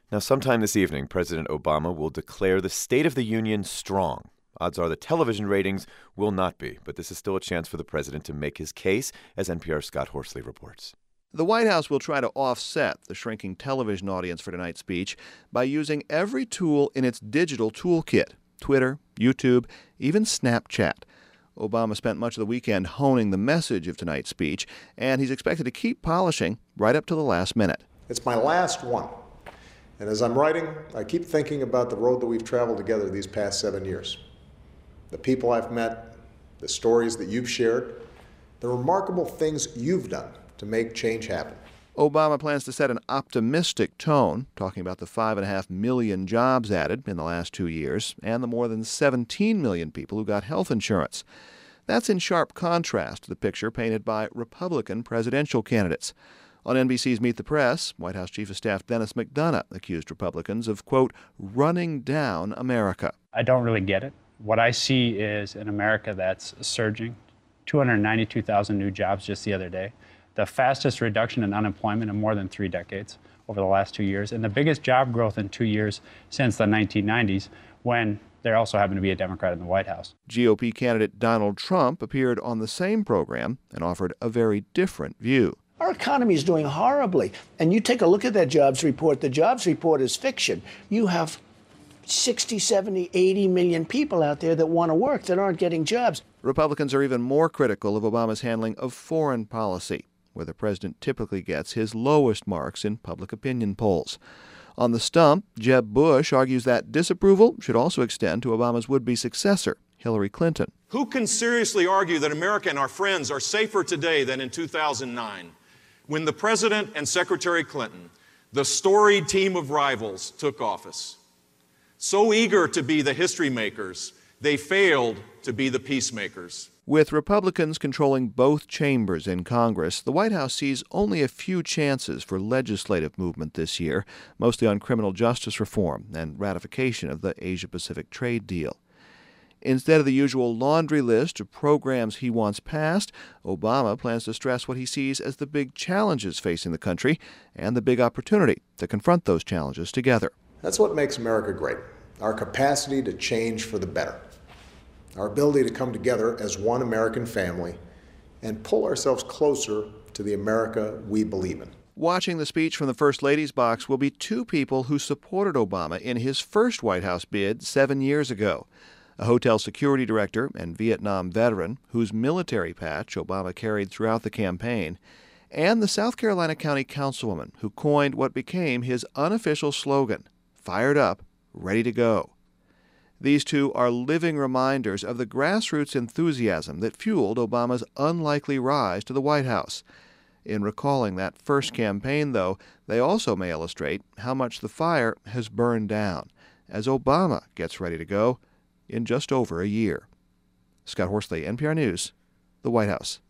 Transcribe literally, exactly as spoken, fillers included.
Now, sometime this evening, President Obama will declare the State of the Union strong. Odds are the television ratings will not be, but this is still a chance for the president to make his case, as N P R's Scott Horsley reports. The White House will try to offset the shrinking television audience for tonight's speech by using every tool in its digital toolkit: Twitter, YouTube, even Snapchat. Obama spent much of the weekend honing the message of tonight's speech, and he's expected to keep polishing right up to the last minute. It's my last one. And as I'm writing, I keep thinking about the road that we've traveled together these past seven years. The people I've met, the stories that you've shared, the remarkable things you've done to make change happen. Obama plans to set an optimistic tone, talking about the five and a half million jobs added in the last two years and the more than seventeen million people who got health insurance. That's in sharp contrast to the picture painted by Republican presidential candidates. On N B C's Meet the Press, White House Chief of Staff Dennis McDonough accused Republicans of, quote, running down America. I don't really get it. What I see is an America that's surging. two hundred ninety-two thousand new jobs just the other day. The fastest reduction in unemployment in more than three decades over the last two years, and the biggest job growth in two years since the nineteen nineties, when there also happened to be a Democrat in the White House. G O P candidate Donald Trump appeared on the same program and offered a very different view. Our economy is doing horribly. And you take a look at that jobs report. The jobs report is fiction. You have sixty, seventy, eighty million people out there that want to work that aren't getting jobs. Republicans are even more critical of Obama's handling of foreign policy, where the president typically gets his lowest marks in public opinion polls. On the stump, Jeb Bush argues that disapproval should also extend to Obama's would-be successor, Hillary Clinton. Who can seriously argue that America and our friends are safer today than in two thousand nine, when the President and Secretary Clinton, the storied team of rivals, took office? So eager to be the history makers, they failed to be the peacemakers. With Republicans controlling both chambers in Congress, the White House sees only a few chances for legislative movement this year, mostly on criminal justice reform and ratification of the Asia-Pacific trade deal. Instead of the usual laundry list of programs he wants passed, Obama plans to stress what he sees as the big challenges facing the country and the big opportunity to confront those challenges together. That's what makes America great, our capacity to change for the better, our ability to come together as one American family and pull ourselves closer to the America we believe in. Watching the speech from the First Lady's box will be two people who supported Obama in his first White House bid seven years ago. A hotel security director and Vietnam veteran whose military patch Obama carried throughout the campaign, and the South Carolina County Councilwoman who coined what became his unofficial slogan, "Fired up, ready to go." These two are living reminders of the grassroots enthusiasm that fueled Obama's unlikely rise to the White House. In recalling that first campaign, though, they also may illustrate how much the fire has burned down as Obama gets ready to go in just over a year. Scott Horsley, N P R News, the White House.